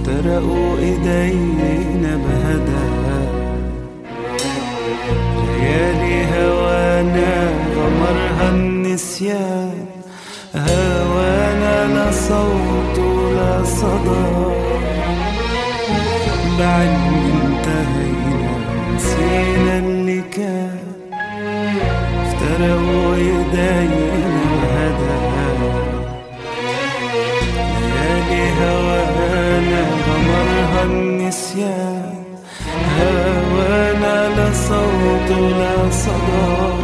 افترقوا ايدينا بهدى، ليالي هوانا غمرها النسيان، هوانا لا صوت ولا صدى، بعد انتهينا نسينا اللي كان، افترقوا ايدينا بهدى، ليالي هوانا غمرها النسيان، هوانا لا صوت ولا صدى.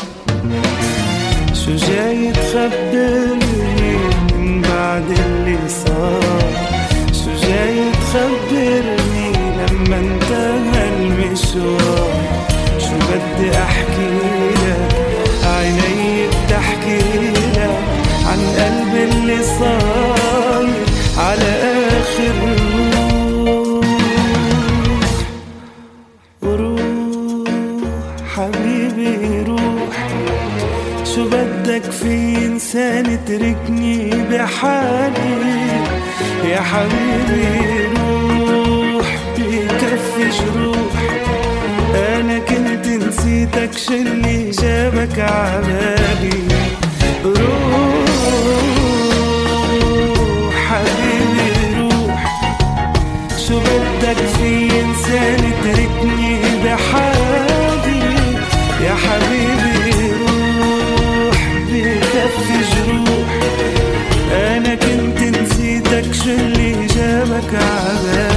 شو جاي تخبرني من بعد اللي صار؟ شو جاي تخبرني لما انتهى المشوار؟ شو بدي احكي لك، عيني بتحكي لك عن قلبي اللي صاير على اخر روح حبيبي روح. شو بدك في إنسان تركني بحالي يا حبيبي روح، بكفي جروح. أنا كنت نسيتك، شلي جابك عبالي. روح حبيبي روح، شو بدك في إنسان تركني بحالي يا حبيبي روح، بكفي جروح. أنا كنت نسيتك، شو اللي جابك عبالي؟